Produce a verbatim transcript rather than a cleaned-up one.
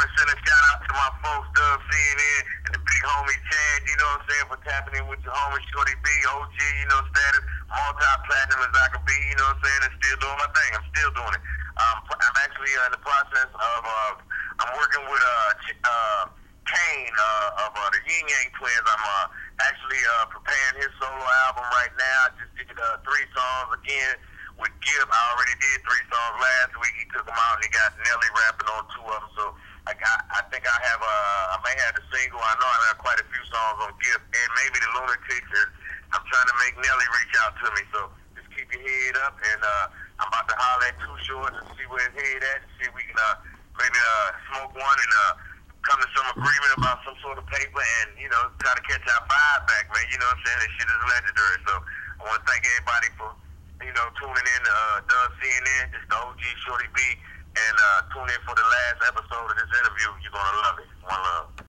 to send a shout out to my folks, Dub C N N, and the big homie Chad, you know what I'm saying, for tapping in with your homie Shorty B, O G, you know, status, multi-platinum as I can be, you know what I'm saying, and still doing my thing. I'm still doing it. Um, I'm actually uh, in the process of, uh, I'm working with uh, Ch- uh, Kane uh, of uh, the Yin Yang Twins. I'm uh, actually uh, preparing his solo album right now. I just did uh, three songs again with Gibb. I already did three songs last week. He took them out and he got Nelly rapping on two of them. So I got, I think I have a, I may have the single. I know I have quite a few songs on Gibb and maybe the Lunatics. And I'm trying to make Nelly reach out to me. So just keep your head up, and uh, I'm about to holler at Too Short and see where his head at, and see if we can uh, maybe uh, smoke one and uh, come to some agreement about some sort of paper, and you know, try to catch our vibe back, man. You know what I'm saying? This shit is legendary. So I want to thank everybody for, you know, tuning in to uh, Dub C N N. It's the O G Shorty B, and uh, tune in for the last episode of this interview. You're gonna love it.